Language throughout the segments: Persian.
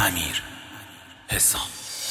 امیر حسام.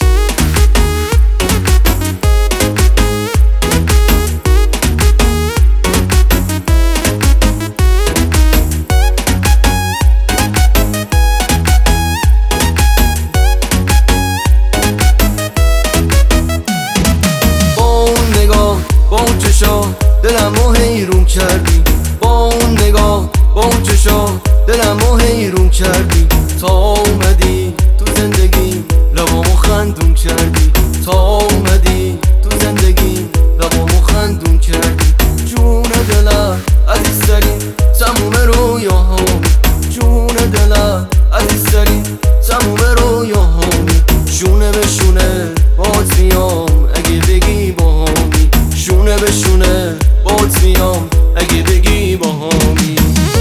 با اون چشا دلمو حیرون کردی، با اون نگاه با اون چشا دلمو حیرون کردی. تا اومدی تو زندگی لبامو خندون کردی، تا اومدی تو زندگی لبامو خندون کردی. جون دلم عزیزترین تموم رویاهام، جون دلم عزیزترین تموم رویاهام. شونه به شونه باهات میام اگه بگی باهامی، شونه به شونه باهات میام اگه بگی باهامی.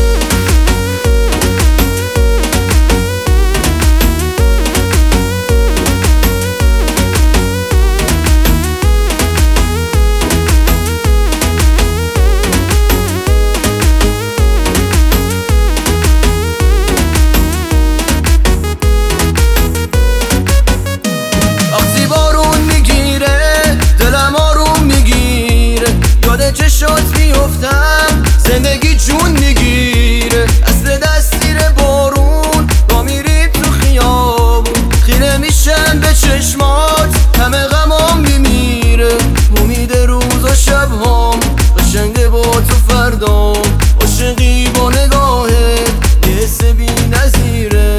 چشات میفتم زندگی جون میگیره، اصل دستیر بارون با میریم تو خیابون. خیره میشم به چشمات همه غمام میمیره، امید روز و شبهام قشنگه با تو فردام. عاشقی با نگاهت یه حس بی نظیره،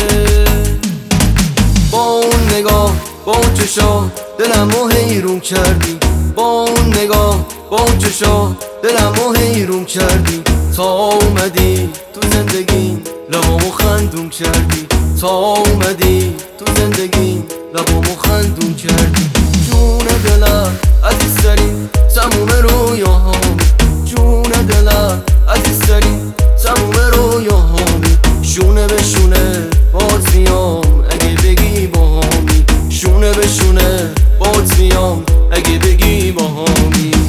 با اون نگاه با اون چشا دلمو حیرون کردی، با اون نگاه با اون چشا دلمو حیرون کردی. تا اومدی تو زندگی لبامو خندون کردی، تا اومدی تو زندگی لبامو خندون کردی. جون دلم عزیزترین تموم رویاهام، جون دلم عزیزترین تموم رویاهام. شونه به شونه باهات میام اگه بگی باهامی، شونه به شونه باهات میام اگه بگی باهامی.